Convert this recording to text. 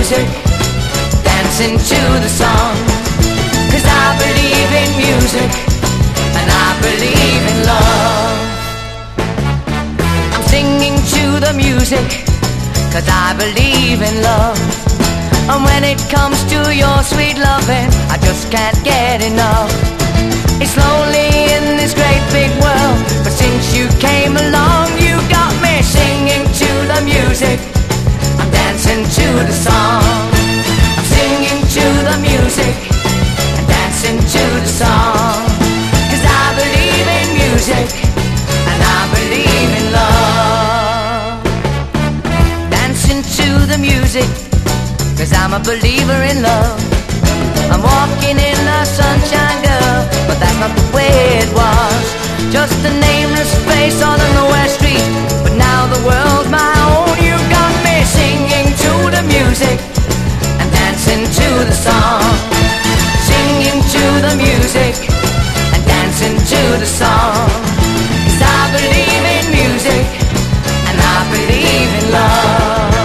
music, dancing to the song. 'Cause I believe in music, and I believe in love. I'm singing to the music, 'cause I believe in love. And when it comes to your sweet loving, I just can't get enough. It's lonely in this great big world, but since you came along, you got me singing to the music, I'm dancing to the song. I'm singing to the music, and dancing to the song. 'Cause I believe in music, and I believe in love. Dancing to the music, 'cause I'm a believer in love. I'm walking in the sunshine, girl, but that's not the way it was. Just an